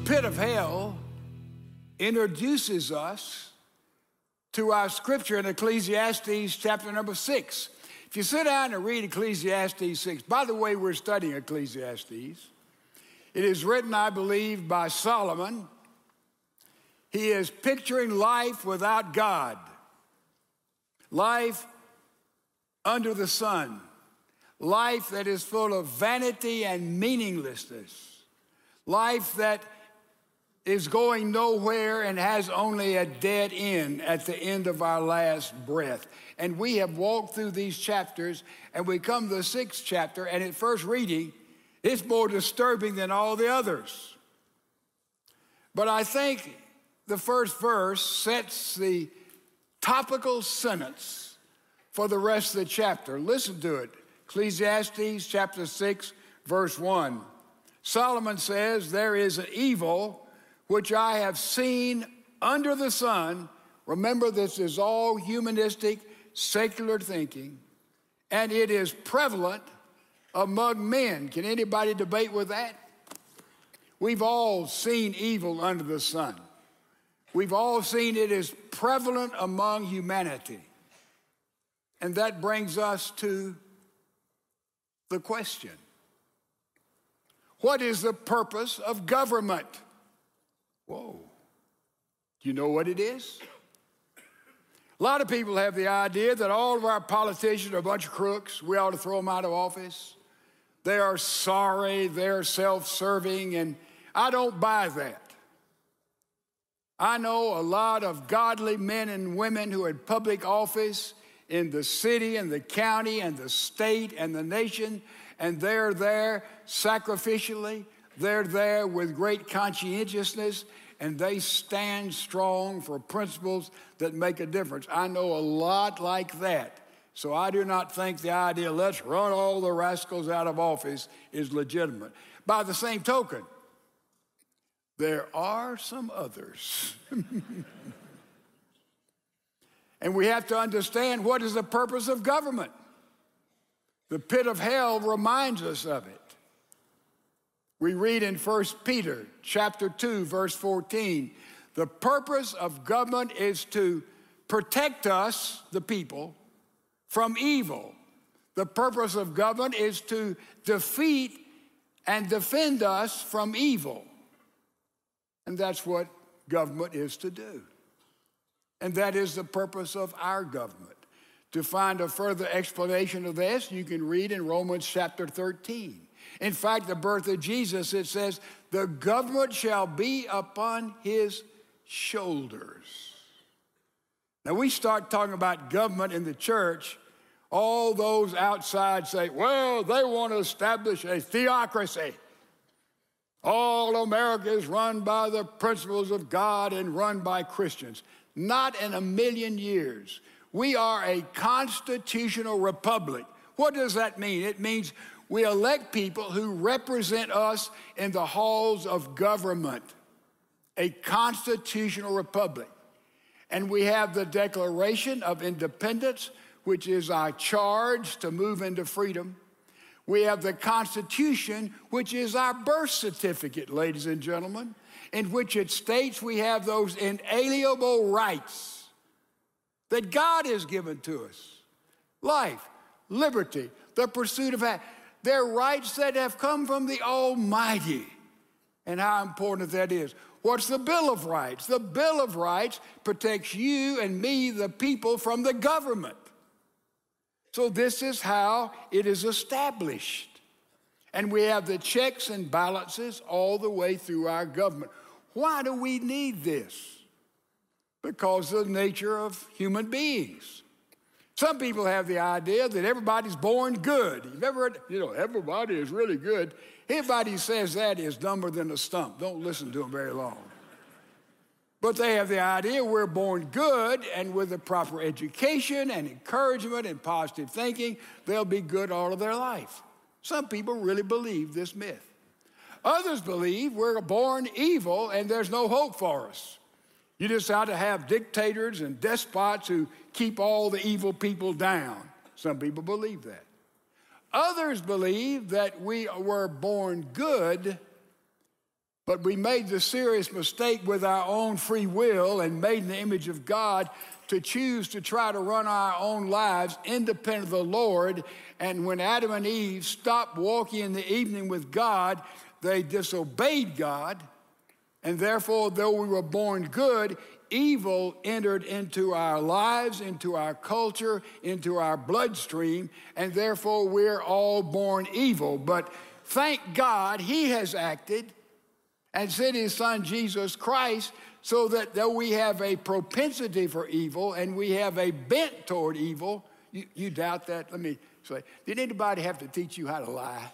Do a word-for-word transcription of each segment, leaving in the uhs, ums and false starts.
pit of hell introduces us to our scripture in Ecclesiastes chapter number six. If you sit down and read Ecclesiastes six, by the way, we're studying Ecclesiastes. It is written, I believe, by Solomon. He is picturing life without God, life under the sun, life that is full of vanity and meaninglessness, life that is going nowhere and has only a dead end at the end of our last breath. And we have walked through these chapters, and we come to the sixth chapter, and at first reading, it's more disturbing than all the others. But I think the first verse sets the topical sentence for the rest of the chapter. Listen to it. Ecclesiastes chapter six, verse one. Solomon says, there is an evil which I have seen under the sun. Remember, this is all humanistic, secular thinking, and it is prevalent among men. Can anybody debate with that? We've all seen evil under the sun. We've all seen it is prevalent among humanity. And that brings us to the question, what is the purpose of government? Whoa, do you know what it is? A lot of people have the idea that all of our politicians are a bunch of crooks. We ought to throw them out of office. They are sorry, they're self-serving, and I don't buy that. I know a lot of godly men and women who are in public office in the city and the county and the state and the nation, and they're there sacrificially. They're there with great conscientiousness, and they stand strong for principles that make a difference. I know a lot like that. So I do not think the idea, let's run all the rascals out of office, is legitimate. By the same token, there are some others. And we have to understand, what is the purpose of government? The pit of hell reminds us of it. We read in First Peter chapter two, verse fourteen, the purpose of government is to protect us, the people, from evil. The purpose of government is to defeat and defend us from evil. And that's what government is to do. And that is the purpose of our government. To find a further explanation of this, you can read in Romans chapter thirteen. In fact, the birth of Jesus, it says, the government shall be upon his shoulders. Now, we start talking about government in the church, all those outside say, well, they want to establish a theocracy. All America is run by the principles of God and run by Christians. Not in a million years. We are a constitutional republic. What does that mean? It means we elect people who represent us in the halls of government. A constitutional republic. And we have the Declaration of Independence, which is our charge to move into freedom. We have the Constitution, which is our birth certificate, ladies and gentlemen, in which it states we have those inalienable rights that God has given to us. Life, liberty, the pursuit of happiness. They're rights that have come from the Almighty. And how important that is. What's the Bill of Rights? The Bill of Rights protects you and me, the people, from the government. So this is how it is established. And we have the checks and balances all the way through our government. Why do we need this? Because of the nature of human beings. Some people have the idea that everybody's born good. You've ever heard, you know, everybody is really good. Anybody who says that is dumber than a stump. Don't listen to them very long. But they have the idea we're born good, and with the proper education and encouragement and positive thinking, they'll be good all of their life. Some people really believe this myth. Others believe we're born evil and there's no hope for us. You just ought to have dictators and despots who keep all the evil people down. Some people believe that. Others believe that we were born good But we made the serious mistake with our own free will and made in the image of God to choose to try to run our own lives independent of the Lord. And when Adam and Eve stopped walking in the evening with God, they disobeyed God. And therefore, though we were born good, evil entered into our lives, into our culture, into our bloodstream, and therefore we're all born evil. But thank God he has acted and sent his son Jesus Christ so that though we have a propensity for evil and we have a bent toward evil, you, you doubt that? Let me say, did anybody have to teach you how to lie?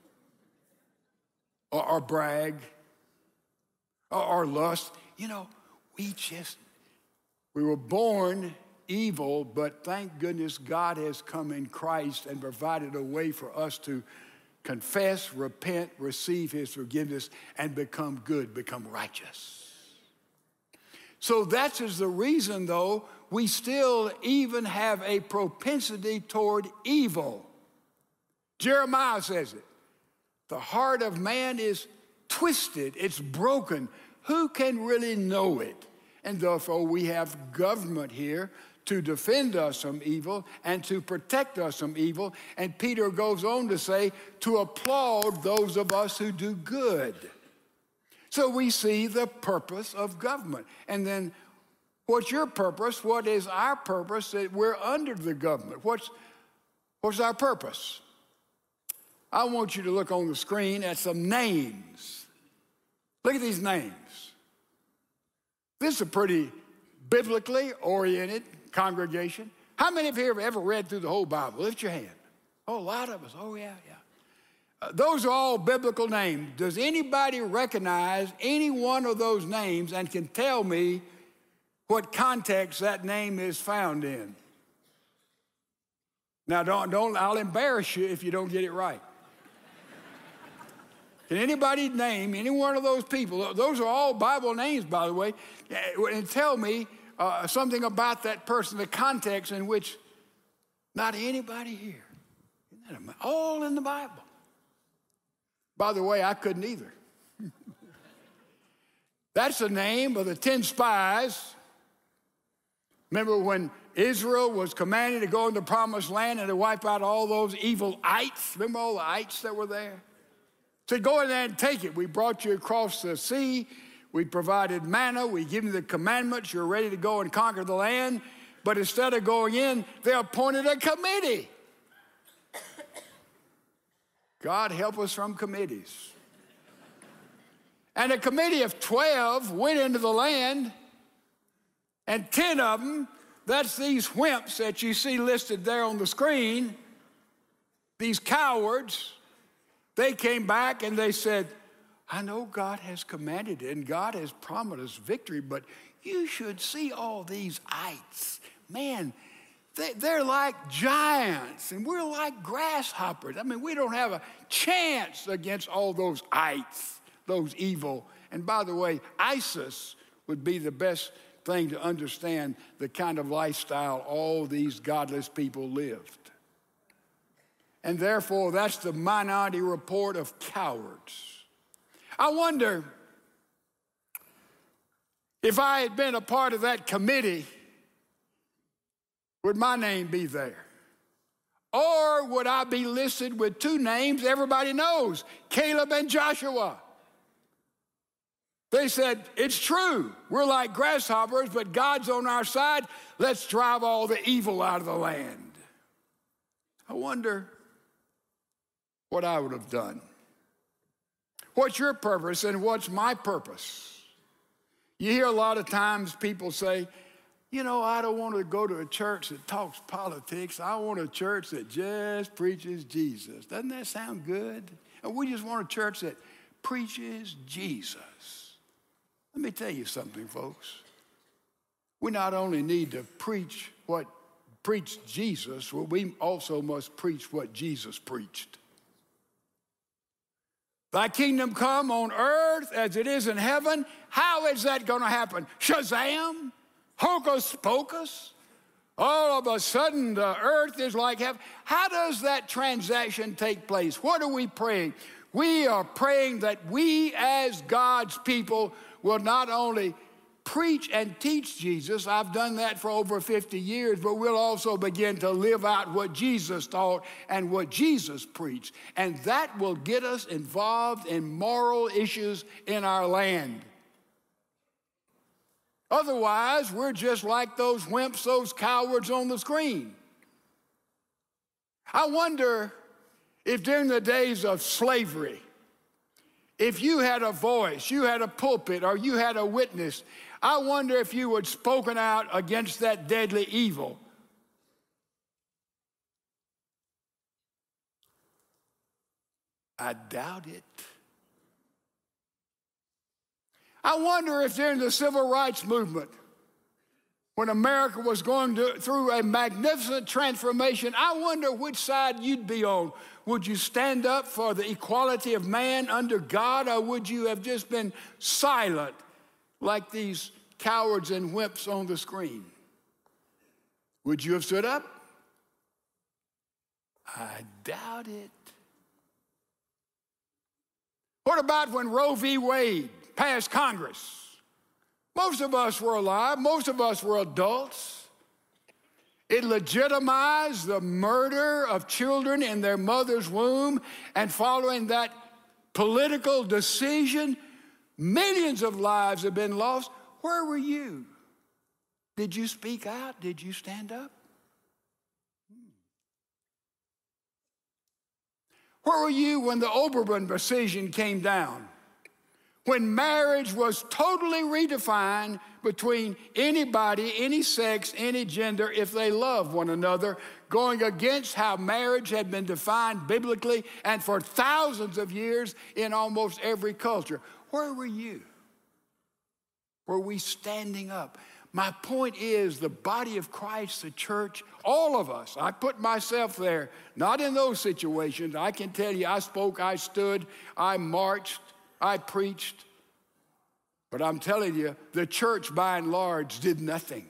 Or, or brag? Or, or lust? You know, we just, we were born evil, but thank goodness God has come in Christ and provided a way for us to confess, repent, receive his forgiveness, and become good, become righteous. So that is the reason, though, we still even have a propensity toward evil. Jeremiah says it. The heart of man is twisted, it's broken. Who can really know it? And therefore, we have government here to defend us from evil and to protect us from evil. And Peter goes on to say, to applaud those of us who do good. So we see the purpose of government. And then, what's your purpose? What is our purpose that we're under the government? What's, what's our purpose? I want you to look on the screen at some names. Look at these names. This is a pretty biblically oriented congregation. How many of you have ever read through the whole Bible? Lift your hand. Oh, a lot of us. Oh, yeah, yeah. Uh, those are all biblical names. Does anybody recognize any one of those names and can tell me what context that name is found in? Now, don't, don't, I'll embarrass you if you don't get it right. Can anybody name any one of those people? Those are all Bible names, by the way, and tell me uh, something about that person, the context in which not anybody here. Isn't that all in the Bible? By the way, I couldn't either. That's the name of the ten spies. Remember when Israel was commanded to go into the promised land and to wipe out all those evil ites? Remember all the ites that were there? Said, go in there and take it. We brought you across the sea. We provided manna. We give you the commandments. You're ready to go and conquer the land. But instead of going in, they appointed a committee. God help us from committees. And a committee of twelve went into the land, and ten of them, that's these wimps that you see listed there on the screen, these cowards, they came back and they said, I know God has commanded it and God has promised us victory, but you should see all these ites. Man, they, they're like giants and we're like grasshoppers. I mean, we don't have a chance against all those ites, those evil. And by the way, ISIS would be the best thing to understand the kind of lifestyle all these godless people lived. And therefore, that's the Minority Report of cowards. I wonder if I had been a part of that committee, would my name be there? Or would I be listed with two names everybody knows, Caleb and Joshua? They said, it's true. We're like grasshoppers, but God's on our side. Let's drive all the evil out of the land. I wonder what I would have done. What's your purpose and what's my purpose? You hear a lot of times people say, you know, I don't want to go to a church that talks politics. I want a church that just preaches Jesus. Doesn't that sound good? And we just want a church that preaches Jesus. Let me tell you something, folks. We not only need to preach what preached Jesus, but we also must preach what Jesus preached. Thy kingdom come on earth as it is in heaven. How is that going to happen? Shazam? Hocus pocus? All of a sudden the earth is like heaven. How does that transaction take place? What are we praying? We are praying that we as God's people will not only preach and teach Jesus. I've done that for over fifty years, but we'll also begin to live out what Jesus taught and what Jesus preached. And that will get us involved in moral issues in our land. Otherwise, we're just like those wimps, those cowards on the screen. I wonder if during the days of slavery, if you had a voice, you had a pulpit, or you had a witness, I wonder if you had spoken out against that deadly evil. I doubt it. I wonder if during the civil rights movement, when America was going to, through a magnificent transformation, I wonder which side you'd be on. Would you stand up for the equality of man under God, or would you have just been silent like these cowards and wimps on the screen? Would you have stood up? I doubt it. What about when Roe v. Wade passed Congress? Most of us were alive. Most of us were adults. It legitimized the murder of children in their mother's womb, and following that political decision, millions of lives have been lost. Where were you? Did you speak out? Did you stand up? Where were you when the Oberman decision came down? When marriage was totally redefined between anybody, any sex, any gender, if they love one another, going against how marriage had been defined biblically and for thousands of years in almost every culture. Where were you? Were we standing up? My point is, the body of Christ, the church, all of us, I put myself there, not in those situations. I can tell you, I spoke, I stood, I marched, I preached, but I'm telling you, the church by and large did nothing.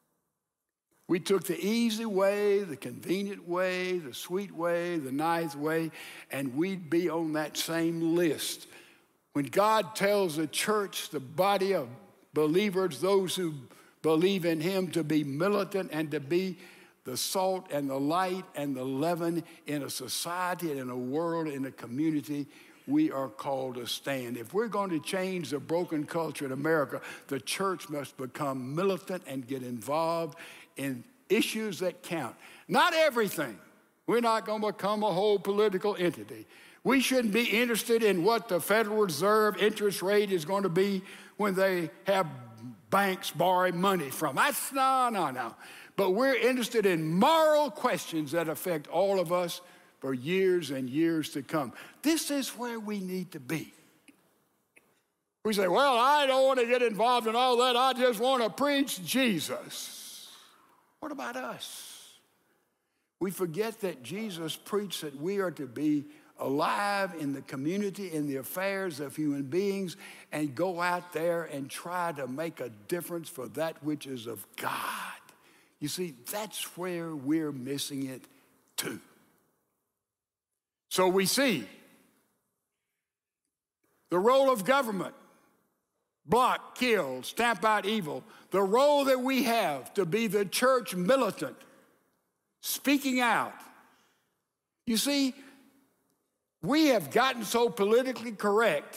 We took the easy way, the convenient way, the sweet way, the nice way, and we'd be on that same list. When God tells the church, the body of believers, those who believe in him, to be militant and to be the salt and the light and the leaven in a society and in a world, in a community, we are called to stand. If we're going to change the broken culture in America, the church must become militant and get involved in issues that count. Not everything. We're not going to become a whole political entity. We shouldn't be interested in what the Federal Reserve interest rate is going to be when they have banks borrowing money from. That's no, no, no. But we're interested in moral questions that affect all of us for years and years to come. This is where we need to be. We say, well, I don't want to get involved in all that. I just want to preach Jesus. What about us? We forget that Jesus preached that we are to be alive in the community, in the affairs of human beings, and go out there and try to make a difference for that which is of God. You see, that's where we're missing it too. So we see the role of government: block, kill, stamp out evil. The role that we have to be the church militant, speaking out. You see, we have gotten so politically correct.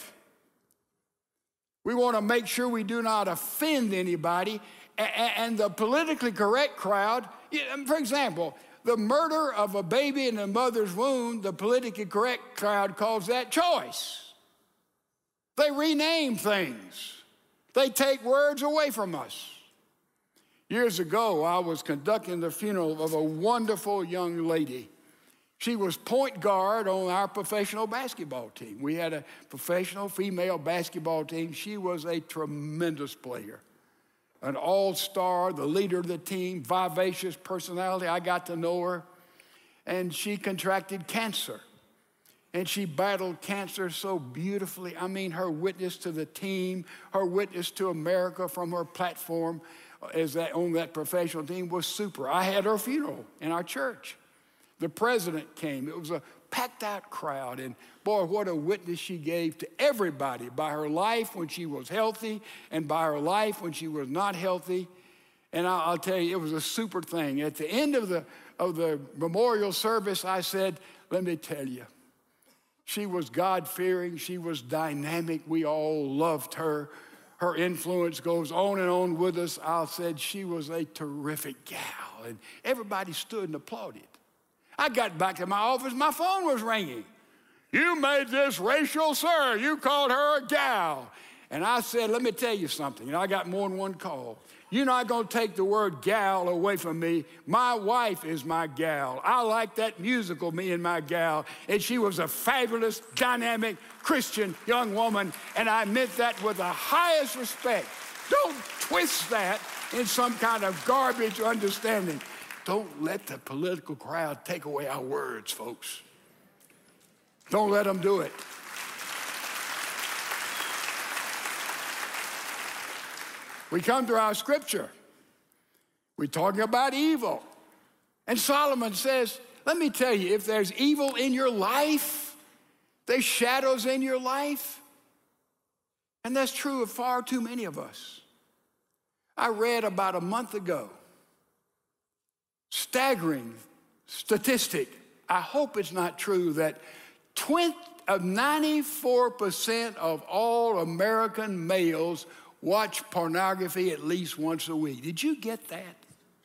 We want to make sure we do not offend anybody. And the politically correct crowd, for example, the murder of a baby in a mother's womb, the politically correct crowd calls that choice. They rename things. They take words away from us. Years ago, I was conducting the funeral of a wonderful young lady. She was point guard on our professional basketball team. We had a professional female basketball team. She was a tremendous player, an all-star, the leader of the team, vivacious personality. I got to know her. And she contracted cancer. And she battled cancer so beautifully. I mean, her witness to the team, her witness to America from her platform as that, on that professional team was super. I had her funeral in our church. The president came. It was a packed out crowd. And boy, what a witness she gave to everybody by her life when she was healthy and by her life when she was not healthy. And I'll, I'll tell you, it was a super thing. At the end of the, of the memorial service, I said, let me tell you, she was God-fearing. She was dynamic. We all loved her. Her influence goes on and on with us. I said she was a terrific gal. And everybody stood and applauded. I got back to my office. My phone was ringing. You made this racial slur. You called her a gal. And I said, let me tell you something. And I got more than one call. You're not going to take the word gal away from me. My wife is my gal. I like that musical, Me and My Gal. And she was a fabulous, dynamic, Christian young woman. And I meant that with the highest respect. Don't twist that in some kind of garbage understanding. Don't let the political crowd take away our words, folks. Don't let them do it. We come to our scripture. We're talking about evil. And Solomon says, let me tell you, if there's evil in your life, there's shadows in your life. And that's true of far too many of us. I read about a month ago, staggering statistic. I hope it's not true that twenty, of ninety-four percent of all American males watch pornography at least once a week. Did you get that?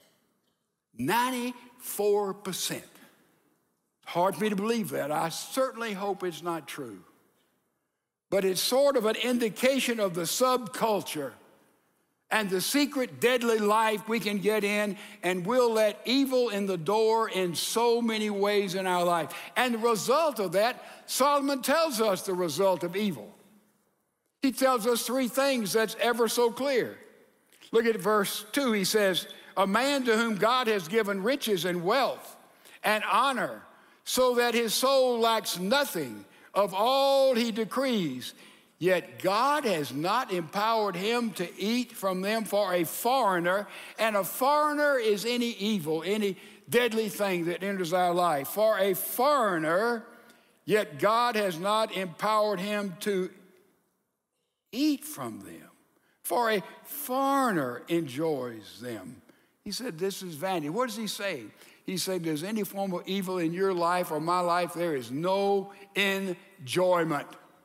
ninety-four percent. Hard for me to believe that. I certainly hope it's not true. But it's sort of an indication of the subculture and the secret deadly life we can get in, and we'll let evil in the door in so many ways in our life. And the result of that, Solomon tells us the result of evil. He tells us three things that's ever so clear. Look at verse two. He says, a man to whom God has given riches and wealth and honor, so that his soul lacks nothing of all he decrees, yet God has not empowered him to eat from them. For a foreigner, and a foreigner is any evil, any deadly thing that enters our life. For a foreigner, yet God has not empowered him to eat from them. For a foreigner enjoys them. He said, this is vanity. What does he say? He said, there's any form of evil in your life or my life, there is no enjoyment.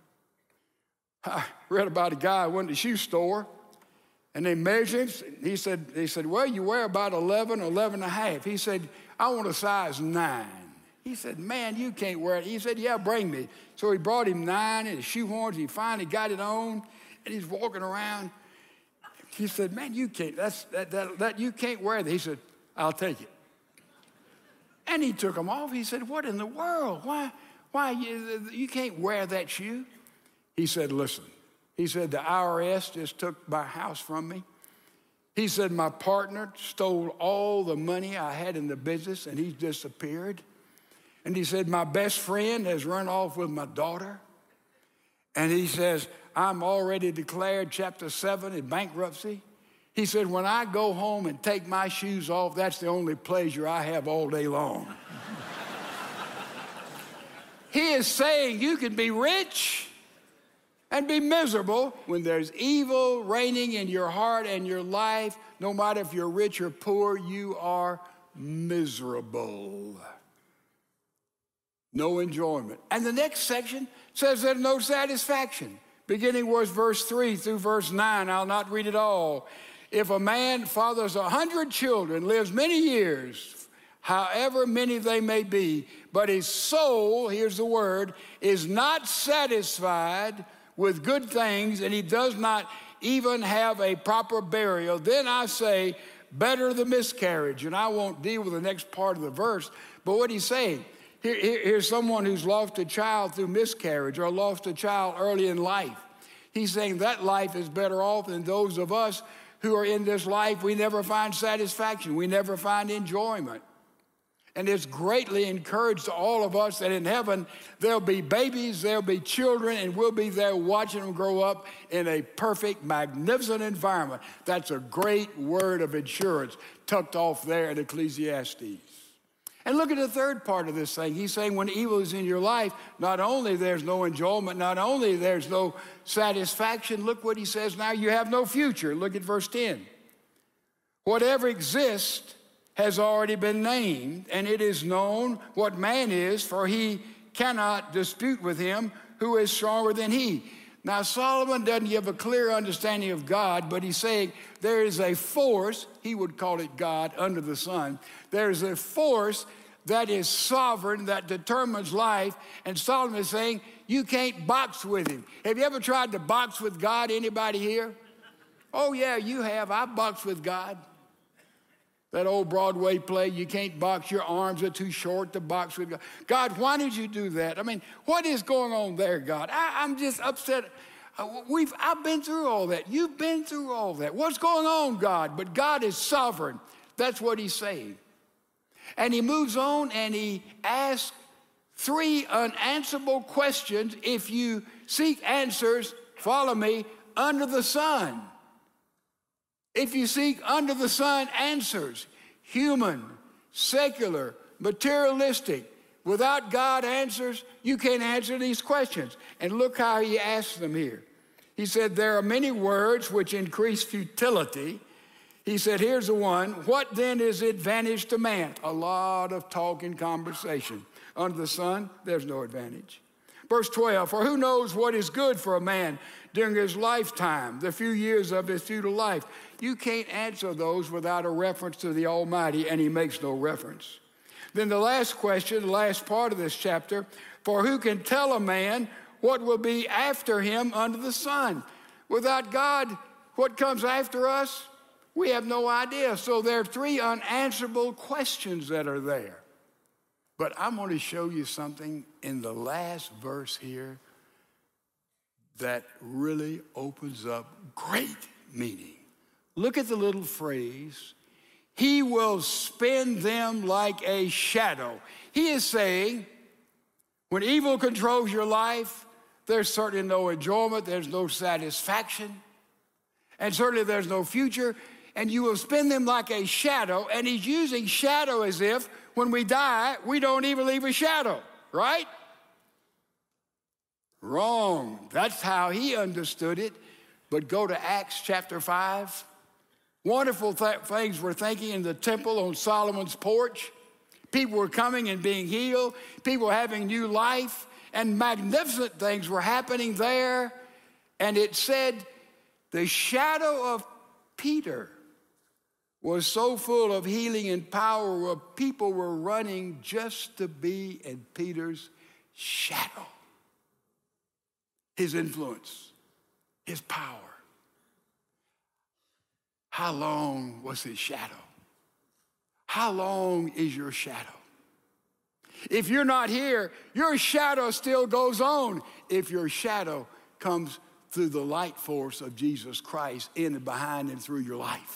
I read about a guy who went to the shoe store, and they measured him. He said, he said, well, you wear about eleven, eleven and a half. He said, I want a size nine. He said, man, you can't wear it. He said, yeah, bring me. So he brought him nine and his shoe horns. He finally got it on, and he's walking around. He said, man, you can't, that's, that, that, that, you can't wear that. He said, I'll take it. And he took them off. He said, what in the world? Why, why, you, you can't wear that shoe? He said, listen. He said, the I R S just took my house from me. He said, my partner stole all the money I had in the business, and he's disappeared. And he said, my best friend has run off with my daughter. And he says, I'm already declared chapter seven in bankruptcy. He said, when I go home and take my shoes off, that's the only pleasure I have all day long. He is saying you can be rich and be miserable when there's evil reigning in your heart and your life. No matter if you're rich or poor, you are miserable. No enjoyment. And the next section says there's no satisfaction. Beginning with verse three through verse nine, I'll not read it all. If a man fathers a hundred children, lives many years, however many they may be, but his soul, here's the word, is not satisfied with good things, and he does not even have a proper burial, then I say, better the miscarriage. And I won't deal with the next part of the verse, but what he's saying, here, here, here's someone who's lost a child through miscarriage or lost a child early in life. He's saying that life is better off than those of us who are in this life. We never find satisfaction. We never find enjoyment. And it's greatly encouraged to all of us that in heaven, there'll be babies, there'll be children, and we'll be there watching them grow up in a perfect, magnificent environment. That's a great word of assurance tucked off there in Ecclesiastes. And look at the third part of this thing. He's saying when evil is in your life, not only there's no enjoyment, not only there's no satisfaction, look what he says now, you have no future. Look at verse ten. Whatever exists has already been named, and it is known what man is, for he cannot dispute with him who is stronger than he. Now, Solomon doesn't give a clear understanding of God, but he's saying there is a force, he would call it God, under the sun. There is a force that is sovereign, that determines life, and Solomon is saying you can't box with him. Have you ever tried to box with God, anybody here? Oh, yeah, you have. I boxed with God. That old Broadway play, you can't box, your arms are too short to box with God. God, why did you do that? I mean, what is going on there, God? I, I'm just upset. We've, I've been through all that. You've been through all that. What's going on, God? But God is sovereign. That's what he's saying. And he moves on and he asks three unanswerable questions. If you seek answers, follow me, under the sun. If you seek under the sun answers, human, secular, materialistic, without God answers, you can't answer these questions. And look how he asks them here. He said, there are many words which increase futility. He said, here's the one. What then is advantage to man? A lot of talk and conversation. Under the sun, there's no advantage. Verse twelve, for who knows what is good for a man during his lifetime, the few years of his futile life? You can't answer those without a reference to the Almighty, and he makes no reference. Then the last question, the last part of this chapter, for who can tell a man what will be after him under the sun? Without God, what comes after us? We have no idea. So there are three unanswerable questions that are there. But I'm going to show you something in the last verse here that really opens up great meaning. Look at the little phrase, he will spin them like a shadow. He is saying, when evil controls your life, there's certainly no enjoyment, there's no satisfaction, and certainly there's no future, and you will spin them like a shadow, and he's using shadow as if when we die, we don't even leave a shadow, right? Wrong. That's how he understood it. But go to Acts chapter five. Wonderful th- things were thinking in the temple on Solomon's porch. People were coming and being healed. People were having new life. And magnificent things were happening there. And it said the shadow of Peter was so full of healing and power where people were running just to be in Peter's shadow. His influence, his power. How long was his shadow? How long is your shadow? If you're not here, your shadow still goes on. If your shadow comes through the light force of Jesus Christ in and behind and through your life.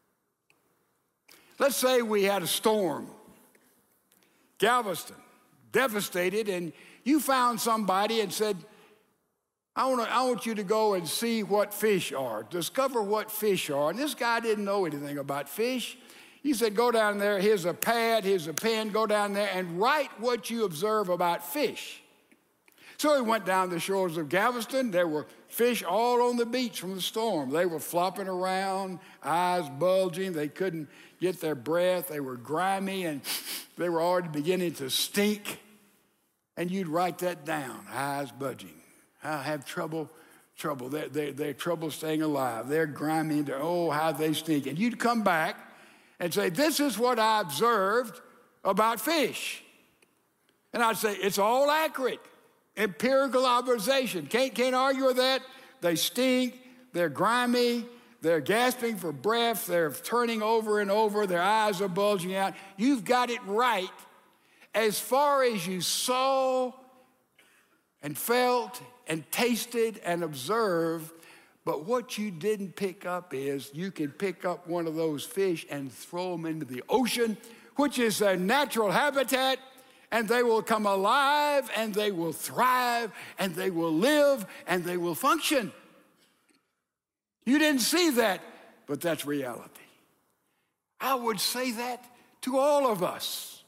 Let's say we had a storm, Galveston, devastated, and you found somebody and said, I want, to, I want you to go and see what fish are, discover what fish are. And this guy didn't know anything about fish. He said, go down there, here's a pad, here's a pen, go down there and write what you observe about fish. So he went down the shores of Galveston. There were fish all on the beach from the storm. They were flopping around, eyes bulging. They couldn't get their breath. They were grimy, and they were already beginning to stink. And you'd write that down, eyes bulging. I have trouble, trouble. They're, they're, they're trouble staying alive. They're grimy. They're, oh, how they stink. And you'd come back and say, this is what I observed about fish. And I'd say, it's all accurate. Empirical observation. Can't, can't argue with that. They stink. They're grimy. They're gasping for breath. They're turning over and over. Their eyes are bulging out. You've got it right as far as you saw and felt and tasted and observed. But what you didn't pick up is you can pick up one of those fish and throw them into the ocean, which is their natural habitat, and they will come alive, and they will thrive, and they will live, and they will function. You didn't see that, but that's reality. I would say that to all of us.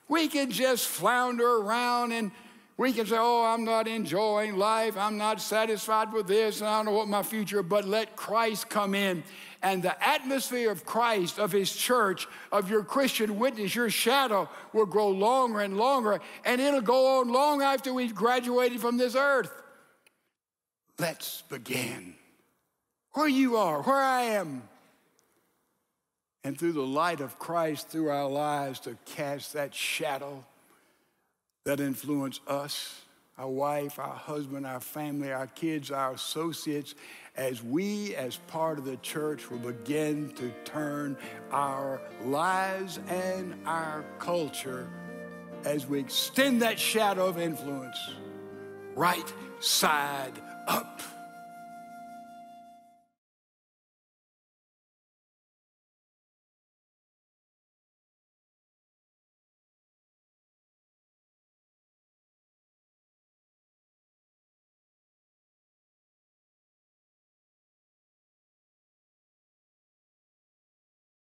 We can just flounder around and we can say, oh, I'm not enjoying life. I'm not satisfied with this. And I don't know what my future, but let Christ come in. And the atmosphere of Christ, of his church, of your Christian witness, your shadow will grow longer and longer. And it'll go on long after we've graduated from this earth. Let's begin. Where you are, where I am. And through the light of Christ, through our lives, to cast that shadow that influence us, our wife, our husband, our family, our kids, our associates, as we, as part of the church, will begin to turn our lives and our culture as we extend that shadow of influence right side up.